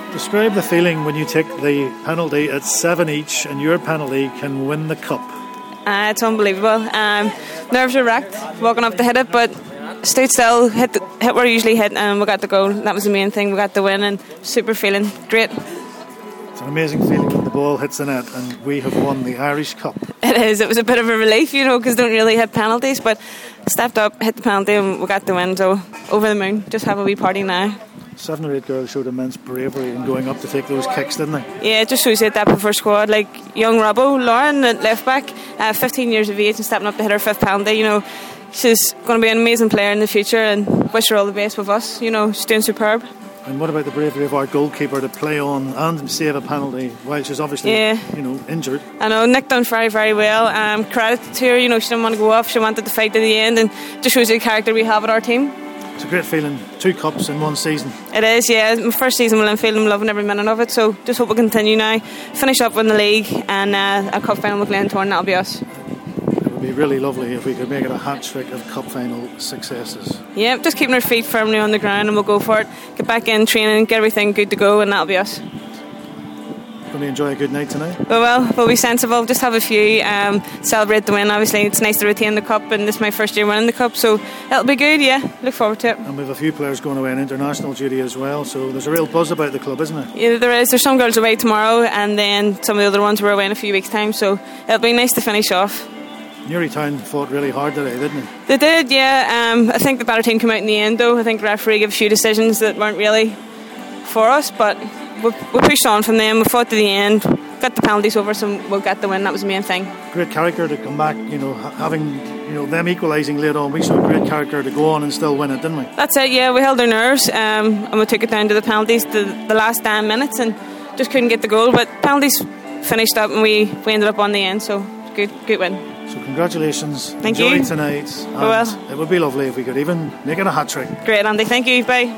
Describe the feeling when you take the penalty. It's 7 each, and your penalty can win the cup. It's unbelievable. Nerves are wrecked walking up to hit it, but stood still, hit where I usually hit, and we got the goal. That was the main thing. We got the win, and super feeling. Great. It's an amazing feeling when the ball hits the net, and we have won the Irish Cup. It is. It was a bit of a relief, because don't really hit penalties, but stepped up, hit the penalty, and we got the win. So over the moon. Just have a wee party now. 7 or 8 girls showed immense bravery in going up to take those kicks, didn't they? Yeah, it just shows you the depth of our squad. Like young Robbo, Lauren at left back, 15 years of age and stepping up to hit her 5th penalty. She's going to be an amazing player in the future, and wish her all the best with us. She's doing superb. And what about the bravery of our goalkeeper to play on and save a penalty while she's obviously injured? I know, Nick done very, very well. Credit to her, she didn't want to go off, she wanted to fight to the end, and just shows you the character we have at our team. It's a great feeling, 2 cups in one season. It is, yeah. My first season with Linfield, I'm loving every minute of it, so just hope we continue now. Finish up in the league and a cup final with Glentoran, that'll be us. It would be really lovely if we could make it a hat-trick of cup final successes. Yeah, just keeping our feet firmly on the ground and we'll go for it. Get back in training, get everything good to go, and that'll be us. Going to enjoy a good night tonight? We'll be sensible, just have a few, celebrate the win. Obviously it's nice to retain the cup, and this is my first year winning the cup, so it'll be good. Yeah, look forward to it. And we have a few players going away on international duty as well, so there's a real buzz about the club, isn't there? Yeah, there is. There's some girls away tomorrow, and then some of the other ones were away in a few weeks' time, so it'll be nice to finish off. Newrytown fought really hard today, didn't they? They did, yeah. I think the better team came out in the end, though. I think the referee gave a few decisions that weren't really for us, but we pushed on from them. We fought to the end, got the penalties over, so we'll get the win. That was the main thing. Great character to come back, having them equalising later on. We showed great character to go on and still win it, didn't we? That's it, yeah. We held our nerves, and we took it down to the penalties, the last 10 minutes, and just couldn't get the goal. But penalties finished up, and we ended up on the end, so good win. So congratulations. Thank you. Enjoy tonight. It would be lovely if we could even make it a hat-trick. Great, Andy. Thank you. Bye.